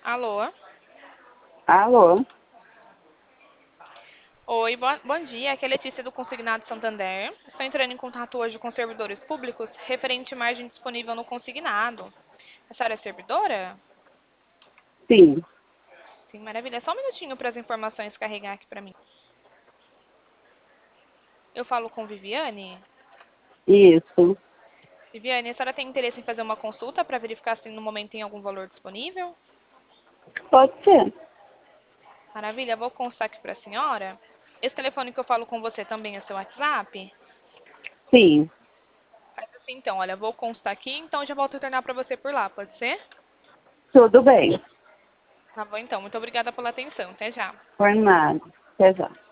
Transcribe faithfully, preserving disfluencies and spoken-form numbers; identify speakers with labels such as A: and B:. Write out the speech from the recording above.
A: Alô?
B: Alô?
A: Oi, bo- bom dia. Aqui é a Letícia do Consignado Santander. Estou entrando em contato hoje com servidores públicos referente à margem disponível no consignado. A senhora é servidora?
B: Sim,
A: Sim, maravilha. Só um minutinho para as informações carregar aqui para mim. Eu falo com Viviane.
B: isso.
A: Viviane, a senhora tem interesse em fazer uma consulta para verificar se no momento tem algum valor disponível?
B: Pode ser.
A: Maravilha, vou constar aqui para a senhora. Esse telefone que eu falo com você também é seu WhatsApp?
B: Sim,
A: Faz assim então, olha, vou constar aqui, então já volto a retornar para você por lá, pode ser?
B: tudo bem.
A: Tá bom então, muito obrigada pela atenção. Até já.
B: Por nada. Até já.